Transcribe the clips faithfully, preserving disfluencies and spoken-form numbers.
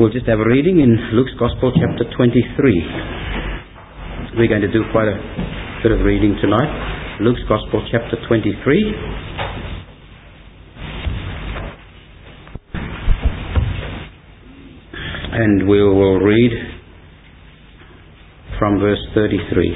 We'll just have a reading in Luke's Gospel, chapter twenty-three. We're going to do quite a bit of reading tonight. Luke's Gospel, chapter twenty-three. And we will read from verse thirty-three.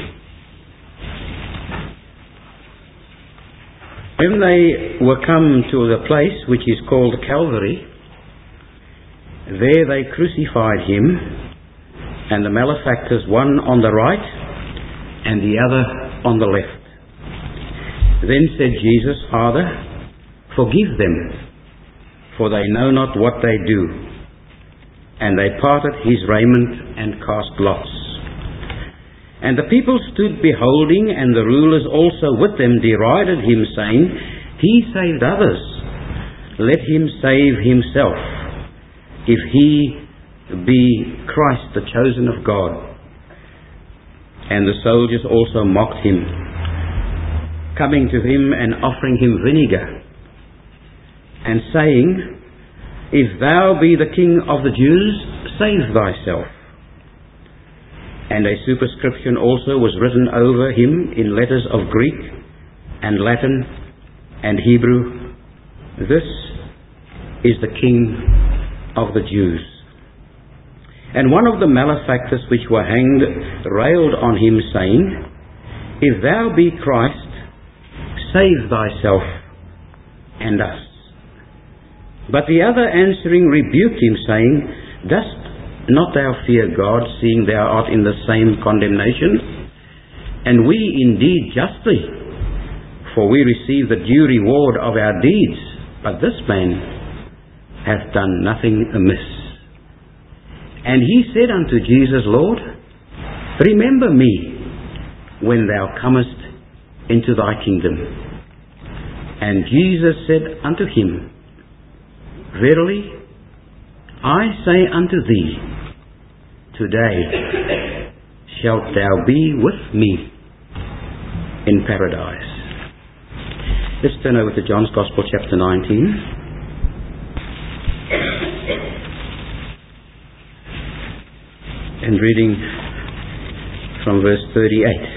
When they were come to the place which is called Calvary, there they crucified him, and the malefactors, one on the right and the other on the left. Then said Jesus, Father, forgive them, for they know not what they do. And they parted his raiment and cast lots. And the people stood beholding, and the rulers also with them derided him, saying, He saved others, let him save himself, if he be Christ, the chosen of God. And the soldiers also mocked him, coming to him and offering him vinegar, and saying, If thou be the King of the Jews, save thyself. And a superscription also was written over him in letters of Greek and Latin and Hebrew, This is the King of the Jews. And one of the malefactors which were hanged railed on him, saying, If thou be Christ, save thyself and us. But the other answering rebuked him, saying, Dost not thou fear God, seeing thou art in the same condemnation? And we indeed justly, for we receive the due reward of our deeds, but this man hath done nothing amiss. And he said unto Jesus, Lord, remember me when thou comest into thy kingdom. And Jesus said unto him, Verily, I say unto thee, today shalt thou be with me in paradise. Let's turn over to John's Gospel, chapter nineteen. And reading from verse thirty-eight.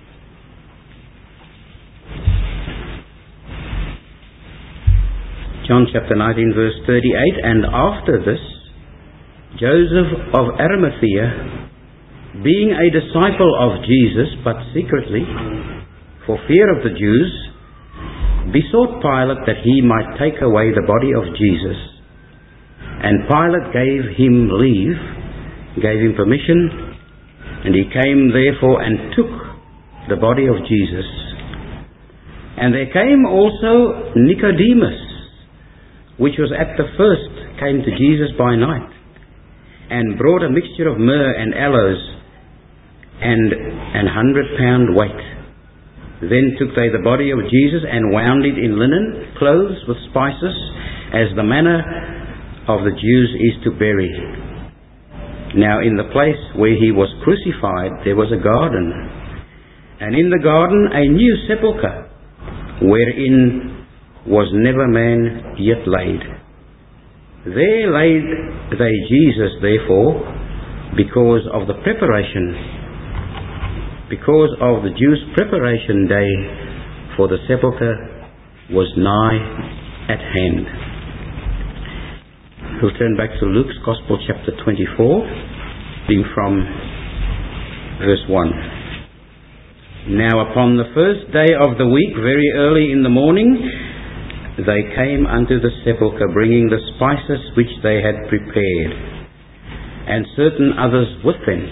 John chapter nineteen, verse thirty-eight. And after this, Joseph of Arimathea, being a disciple of Jesus, but secretly, for fear of the Jews, besought Pilate that he might take away the body of Jesus. And Pilate gave him leave, gave him permission, and he came therefore and took the body of Jesus. And there came also Nicodemus, which was at the first, came to Jesus by night, and brought a mixture of myrrh and aloes, and an hundred pound weight. Then took they the body of Jesus, and wound it in linen, clothes with spices, as the manner of the Jews is to bury. Now in the place where he was crucified there was a garden, and in the garden a new sepulchre, wherein was never man yet laid. There laid they Jesus therefore, because of the preparation, because of the Jews' preparation day, for the sepulchre was nigh at hand. We'll turn back to Luke's Gospel, chapter twenty-four, reading from verse one. Now upon the first day of the week, very early in the morning, they came unto the sepulchre, bringing the spices which they had prepared, and certain others with them.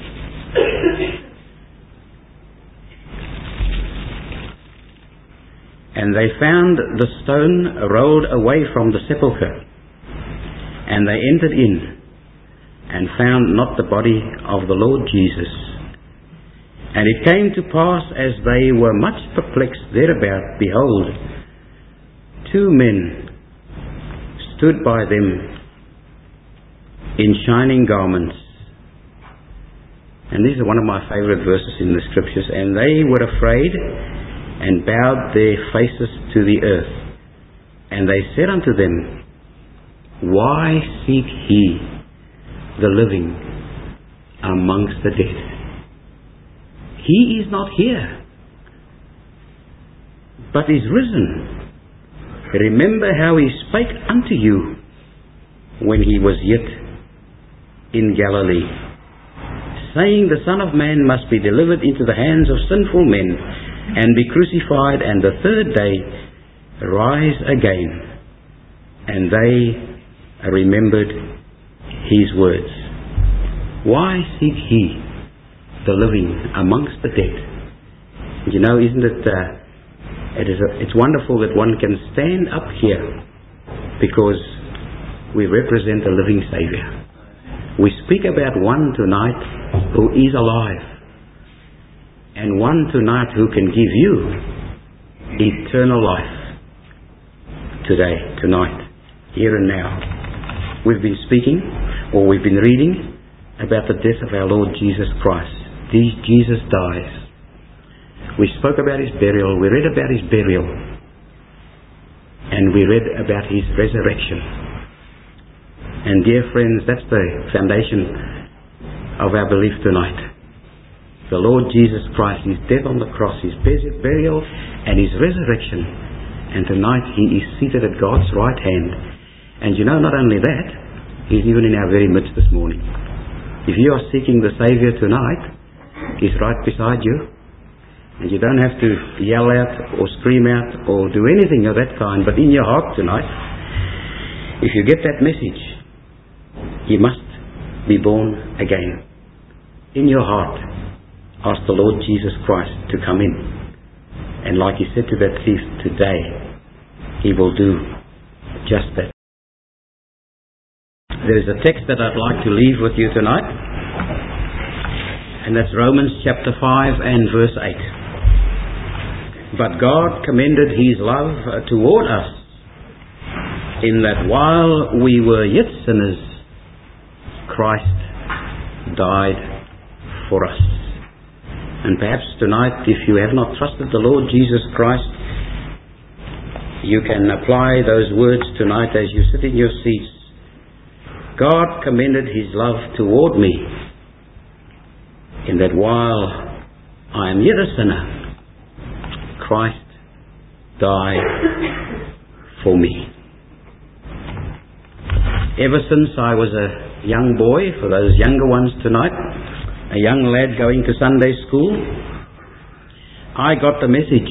And they found the stone rolled away from the sepulchre. And they entered in, and found not the body of the Lord Jesus. And it came to pass, as they were much perplexed thereabout, behold, two men stood by them in shining garments. And these are one of my favorite verses in the scriptures. And they were afraid, and bowed their faces to the earth. And they said unto them, Why seek ye the living amongst the dead. He is not here, but is risen. Remember how he spake unto you when he was yet in Galilee, saying, the Son of Man must be delivered into the hands of sinful men, and be crucified, and the third day rise again. And they remembered his words. Why seek he the living amongst the dead? You know, isn't it, uh, it is a, it's wonderful that one can stand up here because we represent a living Saviour. We speak about one tonight who is alive, and one tonight who can give you eternal life today, tonight, here and now. We've been speaking, or we've been reading about the death of our Lord Jesus Christ. These Jesus dies. We spoke about his burial, we read about his burial, and we read about his resurrection. And dear friends, that's the foundation of our belief tonight. The Lord Jesus Christ, his death on the cross, his burial, and his resurrection. And tonight he is seated at God's right hand. And you know, not only that, he's even in our very midst this morning. If you are seeking the Saviour tonight, he's right beside you. And you don't have to yell out or scream out or do anything of that kind. But in your heart tonight, if you get that message, you must be born again. In your heart, ask the Lord Jesus Christ to come in. And like he said to that thief, today he will do just that. There is a text that I'd like to leave with you tonight, and that's Romans chapter five and verse eight. But God commended his love toward us, in that while we were yet sinners, Christ died for us. And perhaps tonight, if you have not trusted the Lord Jesus Christ, you can apply those words tonight as you sit in your seats. God commended his love toward me, in that while I am yet a sinner, Christ died for me. Ever since I was a young boy, for those younger ones tonight, a young lad going to Sunday school, I got the message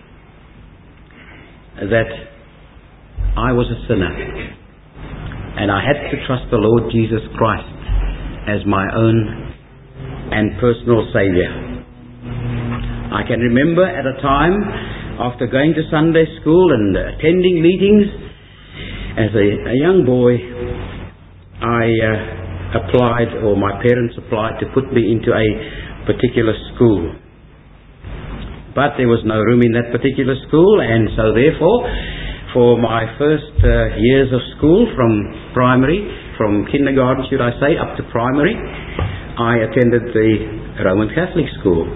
that I was a sinner and I had to trust the Lord Jesus Christ as my own and personal Saviour. I can remember at a time after going to Sunday school and attending meetings as a, a young boy, I uh, applied, or my parents applied to put me into a particular school. But there was no room in that particular school, and so therefore, for my first uh, years of school, from primary, from kindergarten should I say, up to primary, I attended the Roman Catholic school.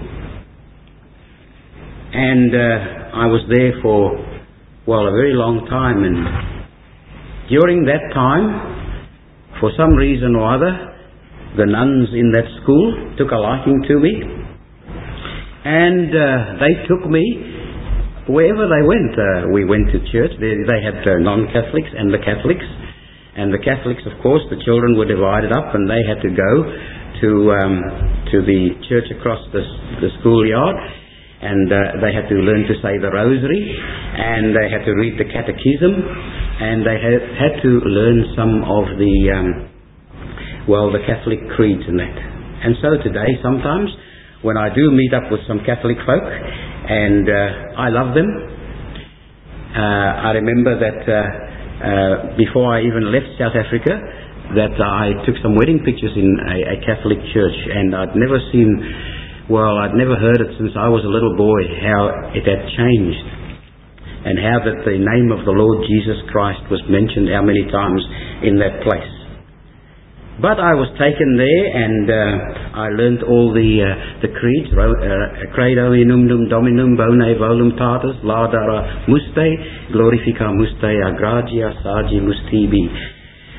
And uh, I was there for, well, a very long time, and during that time, for some reason or other, the nuns in that school took a liking to me, and uh, they took me wherever they went. Uh, we went to church. They, they had uh, non-Catholics and the Catholics, and the Catholics, of course, the children were divided up, and they had to go to um, to the church across the, the schoolyard, and uh, they had to learn to say the rosary, and they had to read the catechism, and they had, had to learn some of the, um, well, the Catholic creeds and that. And so today, sometimes, when I do meet up with some Catholic folk, and uh, I love them, uh, I remember that uh, uh, before I even left South Africa, that I took some wedding pictures in a, a Catholic church, and I'd never seen, well, I'd never heard it since I was a little boy, how it had changed, and how that the name of the Lord Jesus Christ was mentioned how many times in that place. But I was taken there, and uh, I learned all the uh, the creeds, uh, Credo in numdum Dominum, Bone Voluntatis, Laudara Muste, Glorifica Muste, Agragia Sagi Mustibi.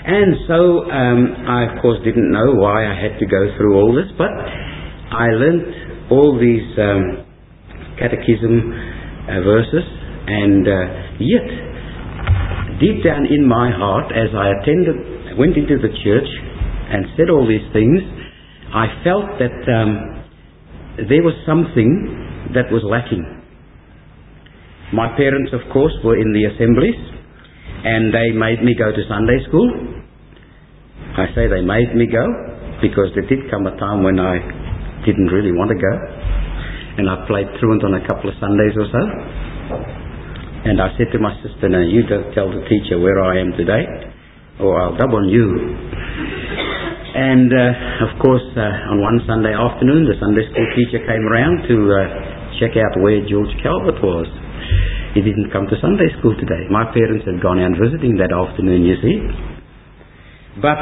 And so um, I, of course, didn't know why I had to go through all this, but I learnt all these um, catechism uh, verses, and uh, yet, deep down in my heart, as I attended, went into the church and said all these things, I felt that um, there was something that was lacking. My parents, of course, were in the assemblies, and they made me go to Sunday school. I say they made me go because there did come a time when I didn't really want to go, and I played truant on a couple of Sundays or so. And I said to my sister, "Now you don't tell the teacher where I am today, or I'll dub on you." And uh, of course, uh, on one Sunday afternoon, the Sunday school teacher came around to uh, check out where George Calvert was. He didn't come to Sunday school today. My parents had gone out visiting that afternoon, you see. But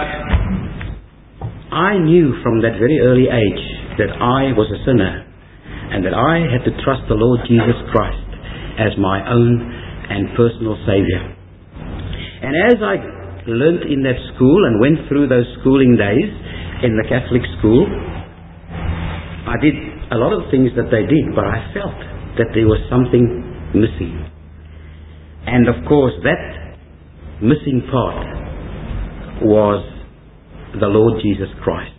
I knew from that very early age that I was a sinner, and that I had to trust the Lord Jesus Christ as my own and personal Saviour. And as I learnt in that school and went through those schooling days in the Catholic school, I did a lot of things that they did, but I felt that there was something missing. And of course, that missing part was the Lord Jesus Christ.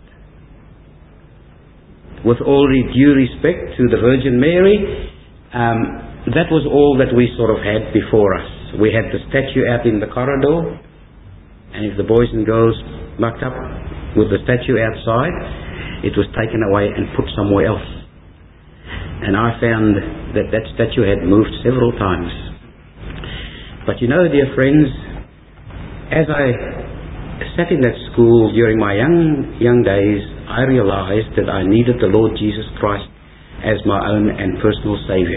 With all due respect to the Virgin Mary, um, that was all that we sort of had before us. We had the statue out in the corridor, and if the boys and girls mucked up with the statue outside, it was taken away and put somewhere else. And I found that that statue had moved several times. But you know, dear friends, as I sat in that school during my young young days, I realized that I needed the Lord Jesus Christ as my own and personal Saviour.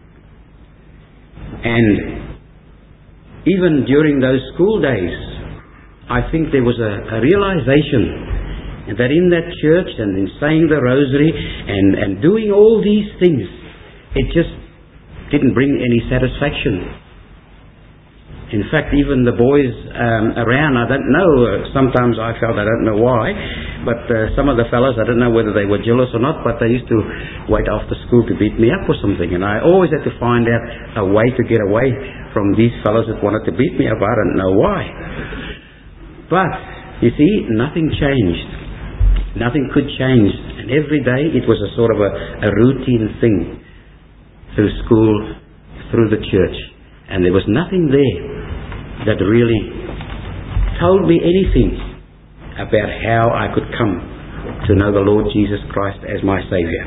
And even during those school days, I think there was a, a realization that in that church and in saying the rosary and, and doing all these things, it just didn't bring any satisfaction. In fact, even the boys um, around, I don't know, uh, sometimes I felt, I don't know why, but uh, some of the fellas, I don't know whether they were jealous or not, but they used to wait after school to beat me up or something, and I always had to find out a way to get away from these fellas that wanted to beat me up. I don't know why. But, you see, nothing changed. Nothing could change, and every day it was a sort of a, a routine thing through school, through the church, and there was nothing there that really told me anything about how I could come to know the Lord Jesus Christ as my Saviour.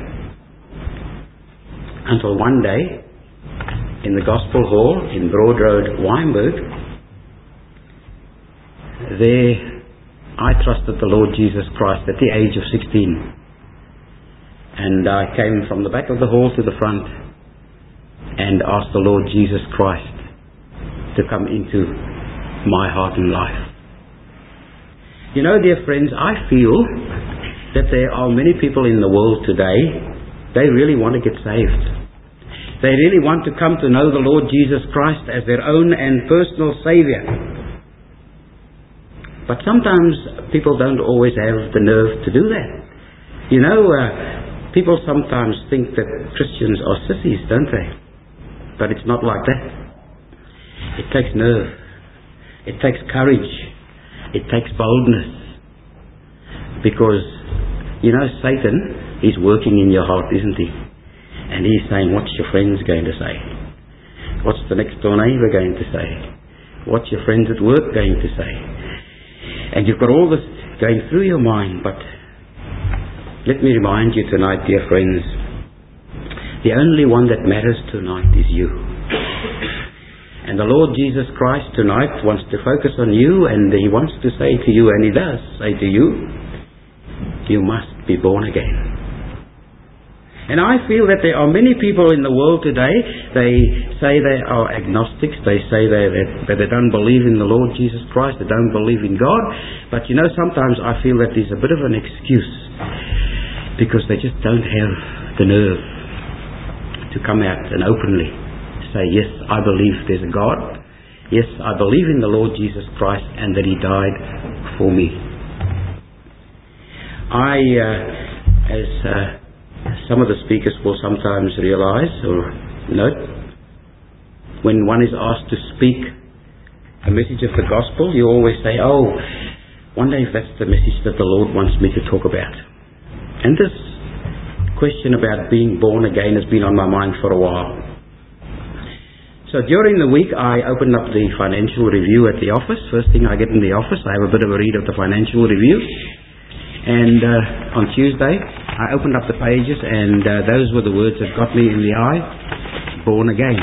Until one day, in the Gospel Hall in Broad Road, Wynberg, there I trusted the Lord Jesus Christ at the age of sixteen. And I came from the back of the hall to the front and asked the Lord Jesus Christ to come into my heart and life. You know, dear friends, I feel that there are many people in the world today, they really want to get saved. They really want to come to know the Lord Jesus Christ as their own and personal Saviour. But sometimes people don't always have the nerve to do that. You know, uh, people sometimes think that Christians are sissies, don't they? But it's not like that. It takes nerve. It takes courage. It takes boldness. Because, you know, Satan is working in your heart, isn't he? And he's saying, what's your friends going to say? What's the next door neighbour going to say? What's your friends at work going to say? And you've got all this going through your mind, but let me remind you tonight, dear friends, the only one that matters tonight is you. And the Lord Jesus Christ tonight wants to focus on you, and He wants to say to you, and He does say to you, you must be born again. And I feel that there are many people in the world today, they say they are agnostics, they say they, that they don't believe in the Lord Jesus Christ, they don't believe in God, but you know, sometimes I feel that there's a bit of an excuse, because they just don't have the nerve to come out and openly say, yes, I believe there's a God, Yes, I believe in the Lord Jesus Christ and that He died for me. I, uh, as uh, some of the speakers will sometimes realize or note, when one is asked to speak a message of the gospel, you always say, oh, wonder if that's the message that the Lord wants me to talk about. And this question about being born again has been on my mind for a while. So during the week I opened up the Financial Review at the office. First thing I get in the office, I have a bit of a read of the Financial Review. And uh, on Tuesday I opened up the pages, and uh, those were the words that got me in the eye: born again.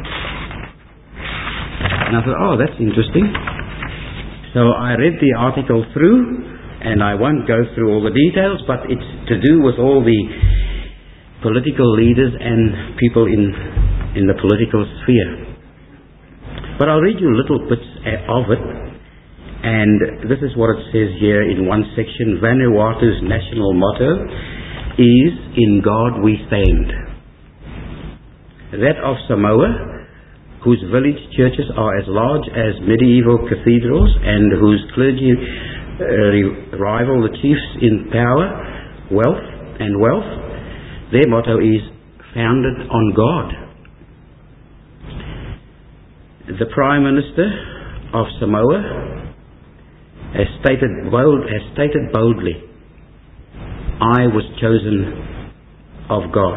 And I thought, oh, that's interesting. So I read the article through, and I won't go through all the details, but it's to do with all the political leaders and people in in the political sphere. But I'll read you little bits of it, and this is what it says here in one section. Vanuatu's national motto is, "In God we stand." That of Samoa, whose village churches are as large as medieval cathedrals and whose clergy uh, rival the chiefs in power, wealth and wealth, their motto is, "Founded on God." The Prime Minister of Samoa has stated, bold, has stated boldly, "I was chosen of God."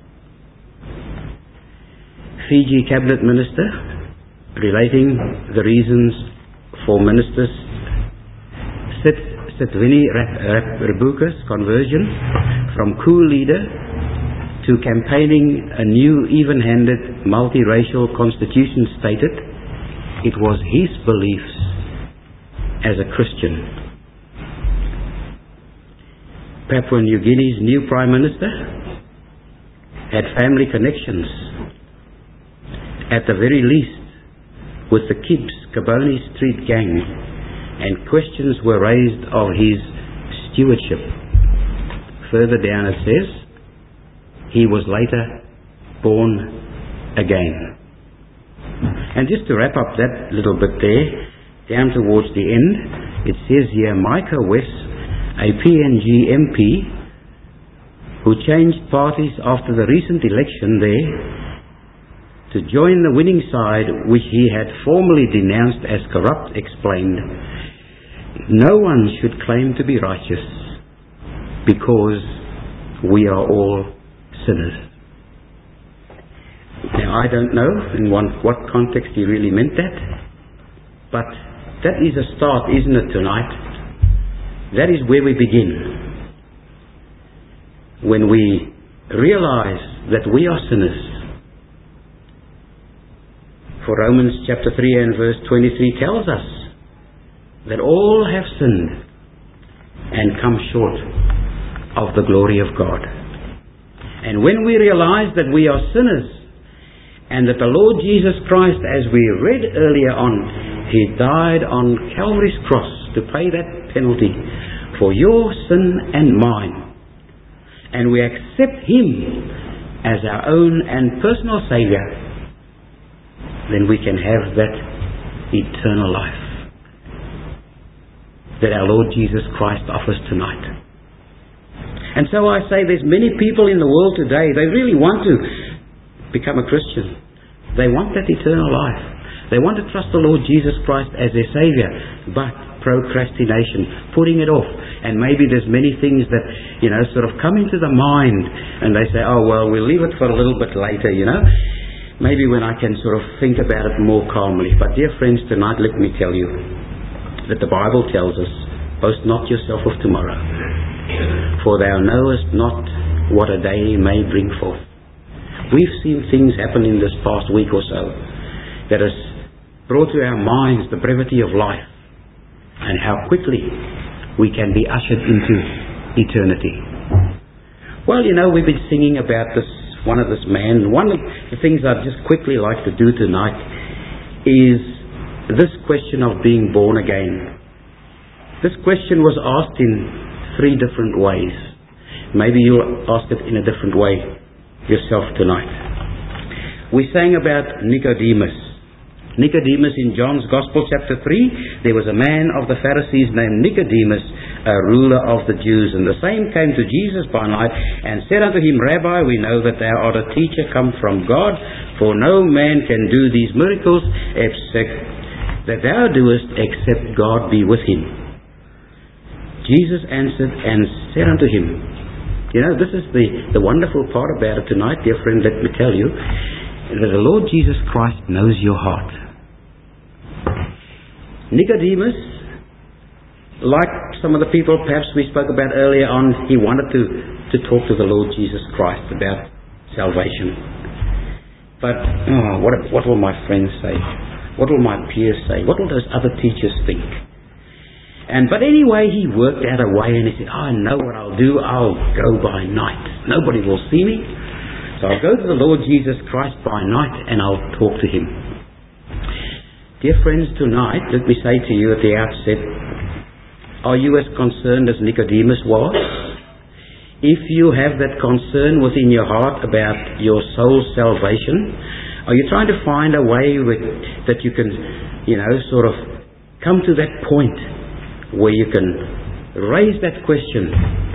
Fiji Cabinet Minister, relating the reasons for Minister Sitvini Rabuka's conversion from coup leader to campaigning a new even-handed multiracial constitution, stated it was his beliefs as a Christian. Papua New Guinea's new Prime Minister had family connections, at the very least, with the Kibbs Kaboni Street gang, and questions were raised of his stewardship. Further down it says, he was later born again. And just to wrap up that little bit there, down towards the end, it says here, Micah West, a P N G M P, who changed parties after the recent election there to join the winning side, which he had formerly denounced as corrupt, explained, "No one should claim to be righteous, because we are all sinners." Now, I don't know in one, what context he really meant that, but that is a start, isn't it, tonight? That is where we begin. When we realize that we are sinners. For Romans chapter three and verse twenty-three tells us that all have sinned and come short of the glory of God. And when we realize that we are sinners and that the Lord Jesus Christ, as we read earlier on, He died on Calvary's cross to pay that penalty for your sin and mine, and we accept Him as our own and personal Saviour, then we can have that eternal life that our Lord Jesus Christ offers tonight. And so I say, there's many people in the world today, they really want to become a Christian. They want that eternal life. They want to trust the Lord Jesus Christ as their Saviour, but procrastination, putting it off. And maybe there's many things that, you know, sort of come into the mind, and they say, oh, well, we'll leave it for a little bit later, you know. Maybe when I can sort of think about it more calmly. But dear friends, tonight let me tell you that the Bible tells us, boast not yourself of tomorrow, for thou knowest not what a day may bring forth. We've seen things happen in this past week or so that has brought to our minds the brevity of life and how quickly we can be ushered into eternity. Well, you know, we've been singing about this, one of this man. One of the things I'd just quickly like to do tonight is this question of being born again. This question was asked in three different ways. Maybe you'll ask it in a different way yourself tonight. We sang about Nicodemus, Nicodemus in John's Gospel chapter three, there was a man of the Pharisees named Nicodemus, a ruler of the Jews. And the same came to Jesus by night and said unto him, Rabbi, we know that thou art a teacher come from God, for no man can do these miracles except that thou doest, except God be with him. Jesus answered and said unto him, you know, this is the, the wonderful part about it tonight, dear friend, let me tell you, that the Lord Jesus Christ knows your heart. Nicodemus, like some of the people perhaps we spoke about earlier on, he wanted to, to talk to the Lord Jesus Christ about salvation. But oh, what, what will my friends say? What will my peers say? What will those other teachers think? And but anyway, he worked out a way and he said, oh, I know what I'll do. I'll go by night. Nobody will see me. So I'll go to the Lord Jesus Christ by night and I'll talk to him. Dear friends, tonight, let me say to you at the outset, are you as concerned as Nicodemus was? If you have that concern within your heart about your soul's salvation, are you trying to find a way with, that you can, you know, sort of come to that point where you can raise that question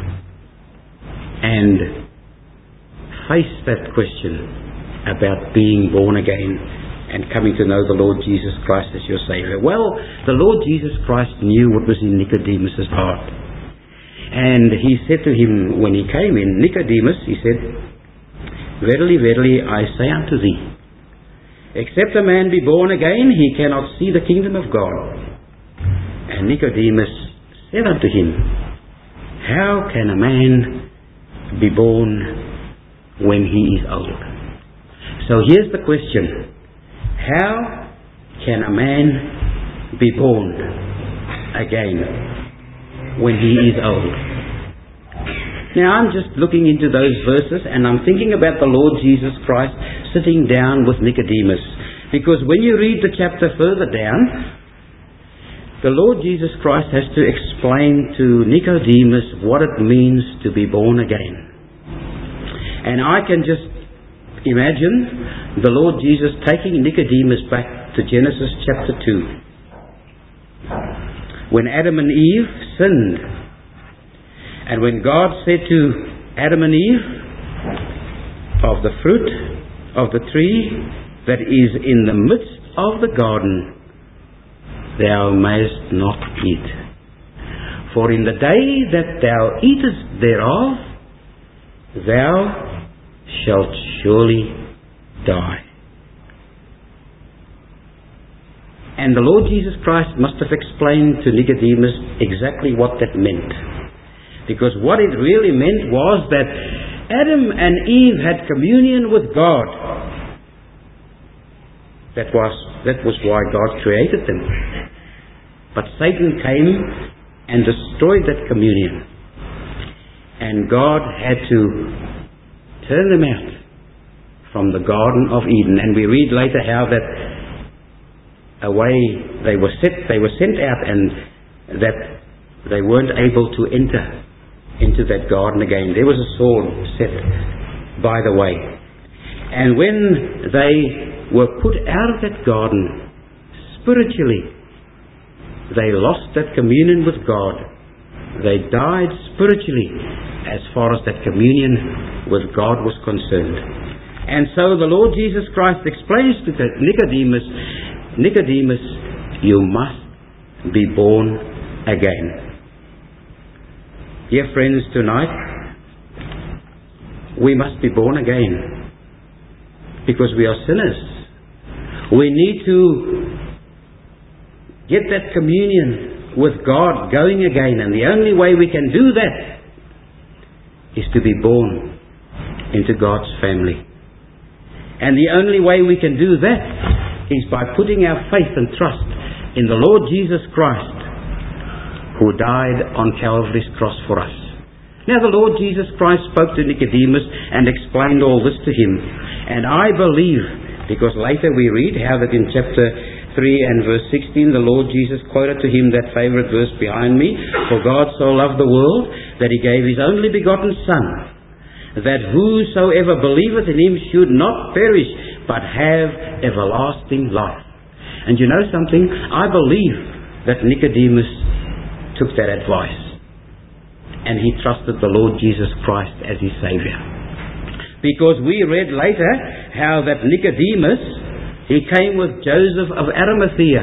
and face that question about being born again and coming to know the Lord Jesus Christ as your Savior? Well, the Lord Jesus Christ knew what was in Nicodemus' heart. And he said to him when he came in, Nicodemus, he said, Verily, verily, I say unto thee, except a man be born again, he cannot see the kingdom of God. And Nicodemus said unto him, How can a man be born when he is old? So here's the question. How can a man be born again when he is old? Now I'm just looking into those verses and I'm thinking about the Lord Jesus Christ sitting down with Nicodemus. Because when you read the chapter further down, the Lord Jesus Christ has to explain to Nicodemus what it means to be born again. And I can just imagine the Lord Jesus taking Nicodemus back to Genesis chapter two. When Adam and Eve sinned. And when God said to Adam and Eve, of the fruit of the tree that is in the midst of the garden, thou mayest not eat. For in the day that thou eatest thereof, thou shalt surely die. And the Lord Jesus Christ must have explained to Nicodemus exactly what that meant. Because what it really meant was that Adam and Eve had communion with God. That was, that was why God created them. But Satan came and destroyed that communion. And God had to turn them out from the Garden of Eden. And we read later how that away they were set, they were sent out, and that they weren't able to enter into that garden again. There was a sword set by the way. And when they were put out of that garden, spiritually, they lost that communion with God. They died spiritually as far as that communion with God was concerned. And so the Lord Jesus Christ explains to Nicodemus, Nicodemus, you must be born again. Dear friends, tonight, we must be born again because we are sinners. We need to get that communion with God going again, and the only way we can do that is to be born into God's family. And the only way we can do that is by putting our faith and trust in the Lord Jesus Christ, who died on Calvary's cross for us. Now the Lord Jesus Christ spoke to Nicodemus and explained all this to him. And I believe, because later we read how that in chapter three and verse sixteen, the Lord Jesus quoted to him that favourite verse behind me, For God so loved the world that he gave his only begotten Son, that whosoever believeth in him should not perish, but have everlasting life. And you know something? I believe that Nicodemus took that advice. And he trusted the Lord Jesus Christ as his Savior. Because we read later how that Nicodemus, he came with Joseph of Arimathea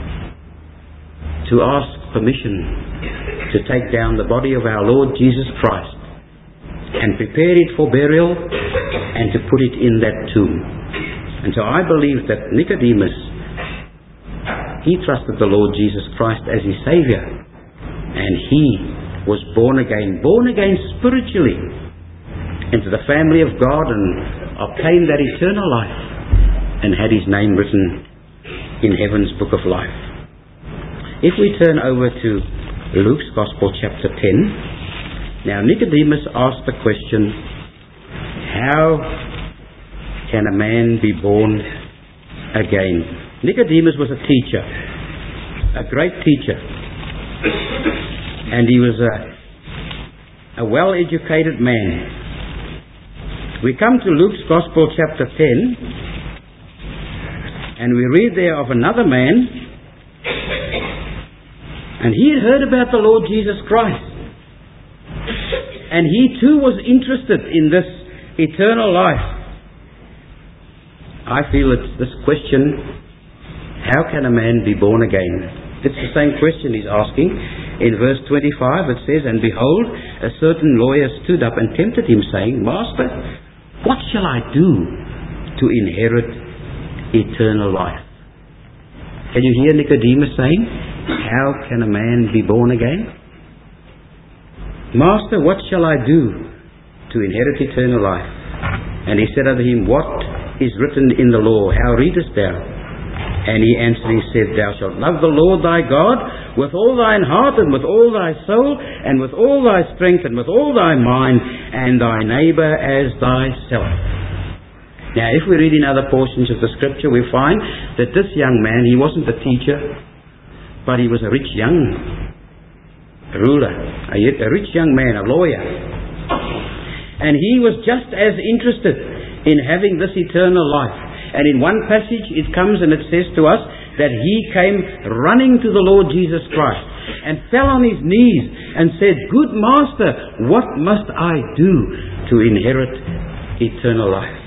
to ask permission to take down the body of our Lord Jesus Christ and prepare it for burial and to put it in that tomb. And so I believe that Nicodemus, he trusted the Lord Jesus Christ as his Savior, and he was born again, born again spiritually into the family of God, and obtained that eternal life and had his name written in heaven's book of life. If we turn over to Luke's Gospel chapter ten, now Nicodemus asked the question, how can a man be born again? Nicodemus was a teacher, a great teacher, and he was a, a well-educated man. We come to Luke's Gospel chapter ten, and we read there of another man, and he had heard about the Lord Jesus Christ, and he too was interested in this eternal life. I feel it's this question, how can a man be born again? It's the same question he's asking. In verse twenty-five it says, and behold, a certain lawyer stood up and tempted him, saying, Master, what shall I do to inherit eternal life? Can you hear Nicodemus saying, how can a man be born again? Master, what shall I do to inherit eternal life? And he said unto him, what is written in the law? How readest thou? And he answering said, thou shalt love the Lord thy God with all thine heart, and with all thy soul, and with all thy strength, and with all thy mind, and thy neighbour as thyself. Now, if we read in other portions of the scripture, we find that this young man, he wasn't a teacher, but he was a rich young ruler, a, a rich young man, a lawyer. And he was just as interested in having this eternal life. And in one passage it comes and it says to us that he came running to the Lord Jesus Christ and fell on his knees and said, Good Master, what must I do to inherit eternal life?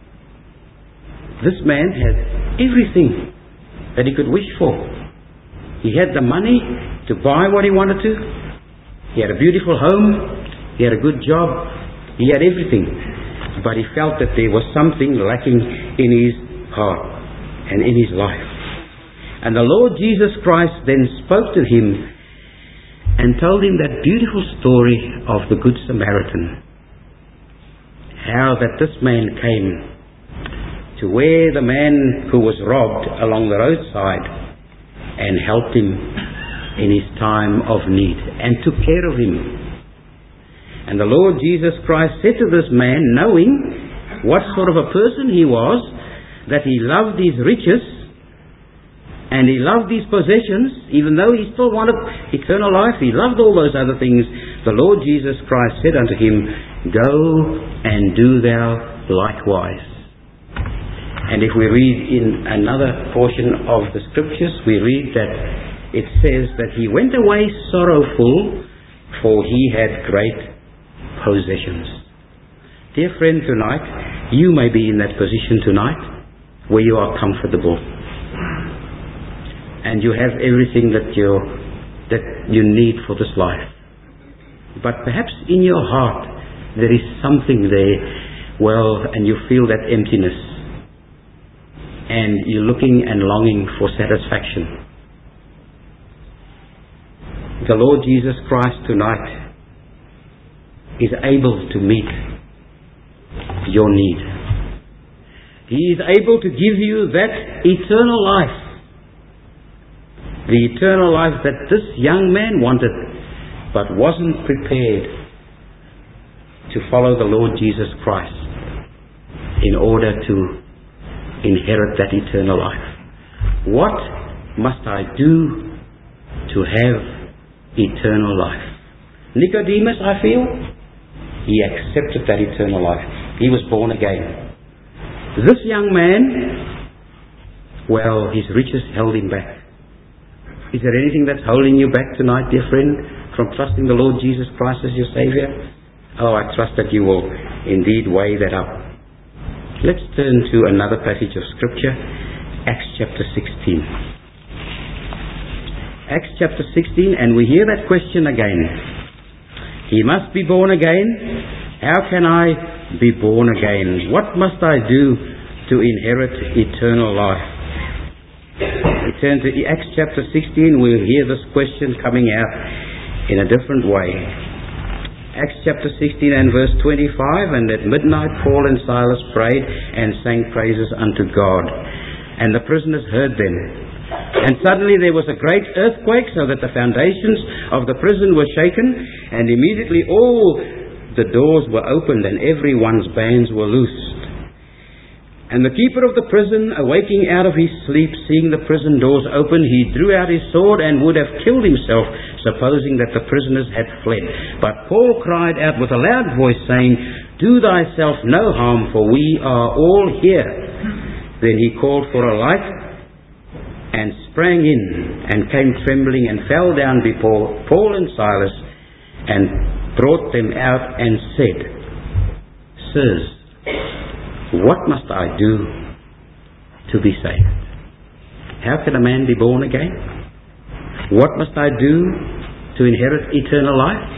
This man had everything that he could wish for. He had the money to buy what he wanted to. He had a beautiful home. He had a good job. He had everything. But he felt that there was something lacking in his heart and in his life. And the Lord Jesus Christ then spoke to him and told him that beautiful story of the Good Samaritan. How that this man came to where the man who was robbed along the roadside and helped him in his time of need and took care of him. And the Lord Jesus Christ said to this man, knowing what sort of a person he was, that he loved his riches and he loved his possessions, even though he still wanted eternal life, he loved all those other things. The Lord Jesus Christ said unto him, go and do thou likewise. And if we read in another portion of the scriptures, we read that it says that he went away sorrowful, for he had great possessions. Dear friend, tonight, you may be in that position tonight, where you are comfortable. And you have everything that you that you need for this life. But perhaps in your heart, there is something there, well, and you feel that emptiness. And you're looking and longing for satisfaction. The Lord Jesus Christ tonight is able to meet your need. He is able to give you that eternal life. The eternal life that this young man wanted, but wasn't prepared to follow the Lord Jesus Christ in order to inherit that eternal life. What must I do to have eternal life? Nicodemus, I feel, he accepted that eternal life. He was born again. This young man well, his riches held him back. Is there anything that's holding you back tonight, dear friend, from trusting the Lord Jesus Christ as your Saviour? Oh, I trust that you will indeed weigh that up. Let's turn to another passage of Scripture, Acts chapter sixteen. Acts chapter sixteen, and we hear that question again. He must be born again. How can I be born again? What must I do to inherit eternal life? We turn to Acts chapter sixteen, we'll hear this question coming out in a different way. Acts chapter sixteen and verse twenty-five, and at midnight Paul and Silas prayed and sang praises unto God, and the prisoners heard them. And suddenly there was a great earthquake, so that the foundations of the prison were shaken, and immediately all the doors were opened and everyone's bands were loosed. And the keeper of the prison, awaking out of his sleep, seeing the prison doors open, he drew out his sword and would have killed himself, supposing that the prisoners had fled. But Paul cried out with a loud voice, saying, Do thyself no harm, for we are all here. Then he called for a light, and sprang in, and came trembling, and fell down before Paul and Silas, and brought them out, and said, Sirs, what must I do to be saved? How can a man be born again? What must I do to inherit eternal life?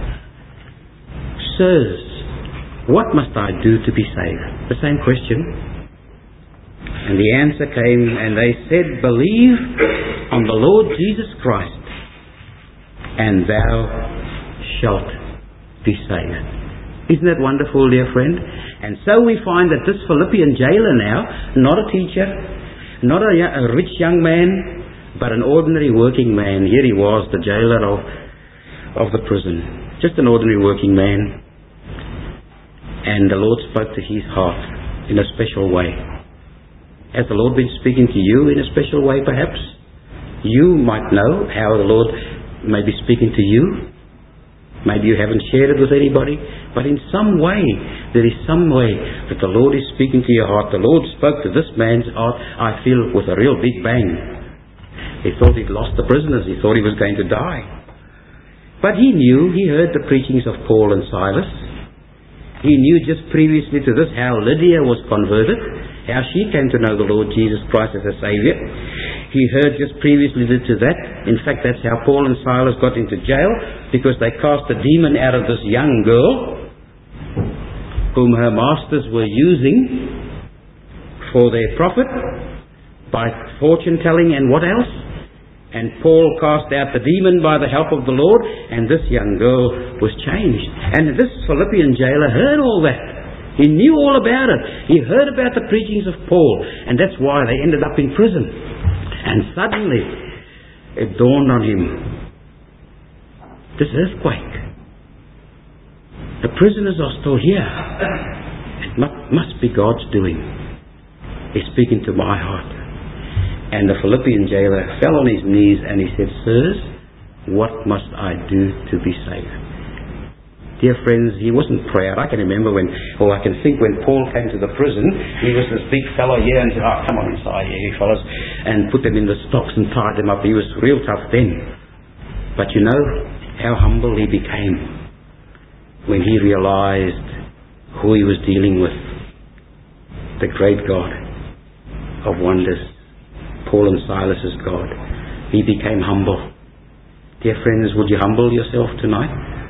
Sirs, what must I do to be saved? The same question. And the answer came, and they said, Believe on the Lord Jesus Christ, and thou shalt be saved. Isn't that wonderful, dear friend? And so we find that this Philippian jailer now, not a teacher, not a, a rich young man, but an ordinary working man. Here he was, the jailer of, of the prison. Just an ordinary working man. And the Lord spoke to his heart in a special way. Has the Lord been speaking to you in a special way, perhaps? You might know how the Lord may be speaking to you. Maybe you haven't shared it with anybody, but in some way, there is some way that the Lord is speaking to your heart. The Lord spoke to this man's heart, I feel, with a real big bang. He thought he'd lost the prisoners. He thought he was going to die. But he knew, he heard the preachings of Paul and Silas. He knew just previously to this how Lydia was converted, how she came to know the Lord Jesus Christ as a Saviour. He heard just previously to that. In fact, that's how Paul and Silas got into jail, because they cast a demon out of this young girl whom her masters were using for their profit by fortune telling and what else. And Paul cast out the demon by the help of the Lord, and this young girl was changed. And this Philippian jailer heard all that. He knew all about it. He heard about the preachings of Paul, and that's why they ended up in prison. And suddenly it dawned on him, this earthquake, the prisoners are still here. It must, must be God's doing. He's speaking to my heart. And the Philippian jailer fell on his knees and he said, Sirs, what must I do to be saved? Dear friends, he wasn't proud. I can remember when, or I can think when Paul came to the prison, he was this big fellow here and said, oh, come on inside here, you fellas, and put them in the stocks and tied them up. He was real tough then. But you know how humble he became when he realized who he was dealing with. The great God of wonders. Paul and Silas's God. He became humble. Dear friends, would you humble yourself tonight?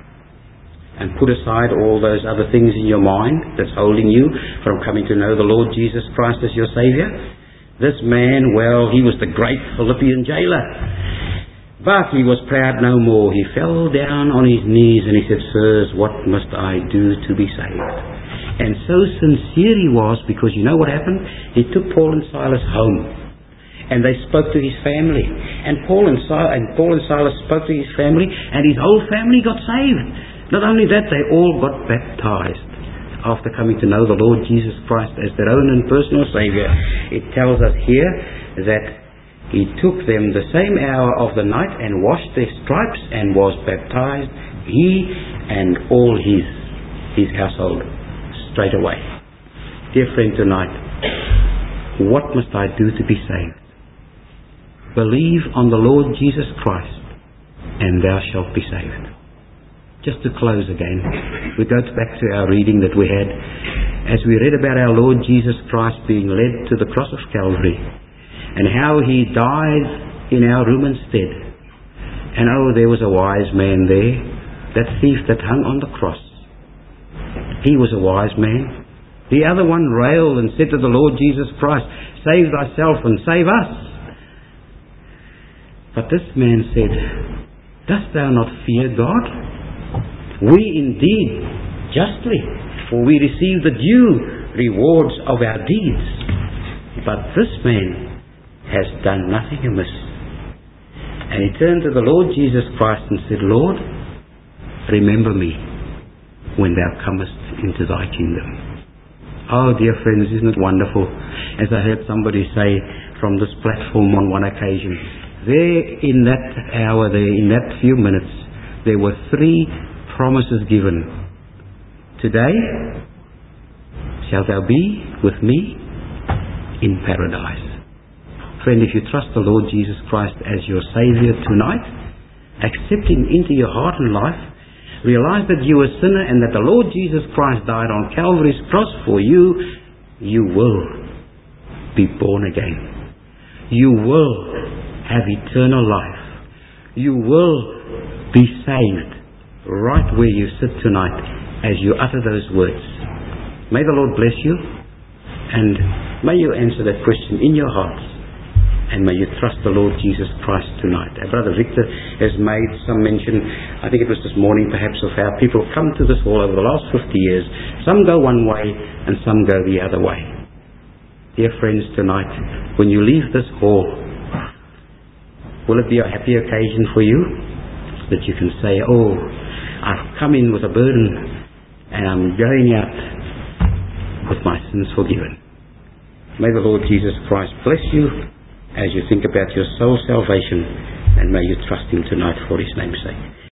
And put aside all those other things in your mind that's holding you from coming to know the Lord Jesus Christ as your Saviour? This man, well, he was the great Philippian jailer. But he was proud no more. He fell down on his knees and he said, Sirs, what must I do to be saved? And so sincere he was, because you know what happened? He took Paul and Silas home. And they spoke to his family. And Paul and, Sil- and Paul and Silas spoke to his family, and his whole family got saved. Not only that, they all got baptized after coming to know the Lord Jesus Christ as their own and personal Saviour. It tells us here that he took them the same hour of the night and washed their stripes and was baptized, he and all his, his household, straight away. Dear friend, tonight, What must I do to be saved? Believe on the Lord Jesus Christ, and thou shalt be saved. Just to close again, we go back to our reading that we had as we read about our Lord Jesus Christ being led to the cross of Calvary and how He died in our room instead. And oh, there was a wise man there, that thief that hung on the cross. He was a wise man. The other one railed and said to the Lord Jesus Christ, "Save thyself and save us." But this man said, "Dost thou not fear God? We indeed, justly, for we receive the due rewards of our deeds. But this man has done nothing amiss." And he turned to the Lord Jesus Christ and said, "Lord, remember me when thou comest into thy kingdom." Oh, dear friends, isn't it wonderful? As I heard somebody say from this platform on one occasion, there in that hour, there in that few minutes, there were three promises given. Today shalt thou be with me in paradise. Friend, if you trust the Lord Jesus Christ as your Saviour tonight, accept Him into your heart and life, realize that you are a sinner and that the Lord Jesus Christ died on Calvary's cross for you, you will be born again. You will have eternal life. You will be saved right where you sit tonight as you utter those words. May the Lord bless you, and may you answer that question in your hearts, and may you trust the Lord Jesus Christ tonight. Our brother Victor has made some mention, I think it was this morning perhaps, of how people come to this hall over the last fifty years. Some go one way and some go the other way. Dear friends, tonight, when you leave this hall, will it be a happy occasion for you that you can say, "Oh, I've come in with a burden and I'm going out with my sins forgiven"? May the Lord Jesus Christ bless you as you think about your soul salvation, and may you trust Him tonight for His name's sake.